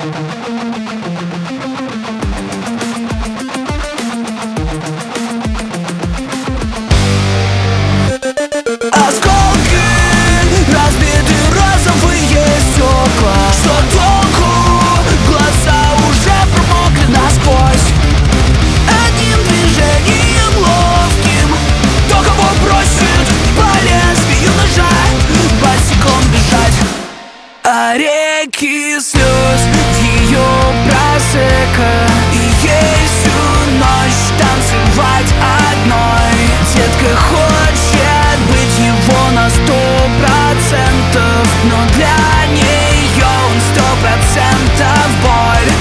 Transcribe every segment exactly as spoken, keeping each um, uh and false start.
Осколки, разбиты розовые стекла. Что толку? Глаза уже промокли насквозь. Одним движением ловким то, кого бросит по лезвию ножа, босиком бежать. А реки слез в ее просека, и ей всю ночь танцевать одной. Детка хочет быть его на сто процентов, но для нее он сто процентов боль.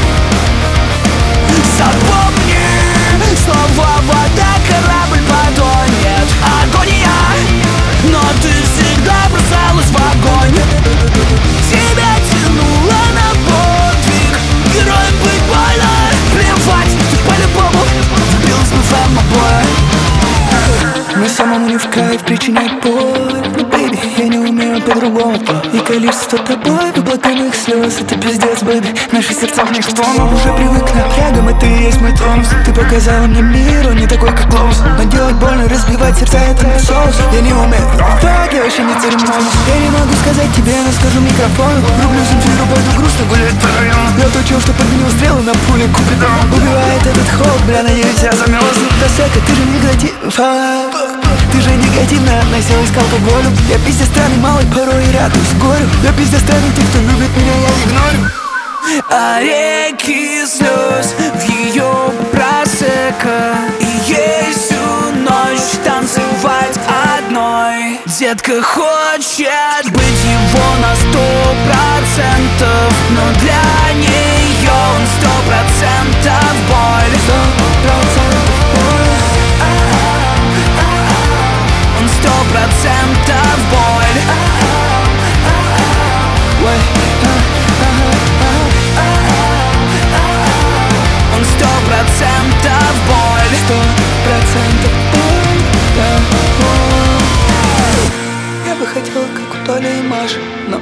Запомни слова: вода, корабль потонет. Агония, но ты всегда бросалась в огонь. Тебя тянуло на подвиг, героем быть больно. Плевать, ты по-любому влюбилась бы в обои. Мне самому не в кайф причинять боль, но, бэйби, я не умею по-другому. И количество тобой выплаканных слез — это пиздец, бэйби. Наши сердца в них тонут, уже привык к напрягам, это и есть мой тонус. Ты показала мне мир, он не такой, как Клоус. Но делать больно, разбивать сердца — это мой соус. Я не умею, так, я вообще не церемонюсь. Я не могу сказать тебе, но скажу микрофону. Рублю Земфиру, пойду грустно гулять по району. Я точил, что подменил стрелы на пуле Купидон. Убивает этот холод, бля, надеюсь, я замелась до сека. Ты же негатив, а? Ты же негативно относилась к алкоголю. Я пиздец странный малый, порой и радуюсь горю. Я пиздец странный, те, кто любит меня, я игнорю. А реки слез в ее просека, и ей всю ночь танцевать одной. Детка хочет быть его на сто процентов, но для нее он сто процентов боль. Сто процентов боль. Он сто процентов боль. Ой, Он сто процентов боль. сто процентов боль, да, боль. Я бы хотел, как у Толи и Маши, но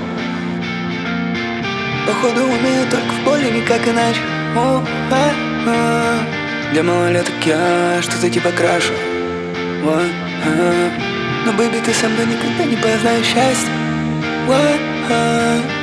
походу умею только в боли, никак иначе. О, а, а. Для малолеток я что-то типа крашу. О, а. Но, бэйби, ты со мной никогда не познаешь счастья. О, а.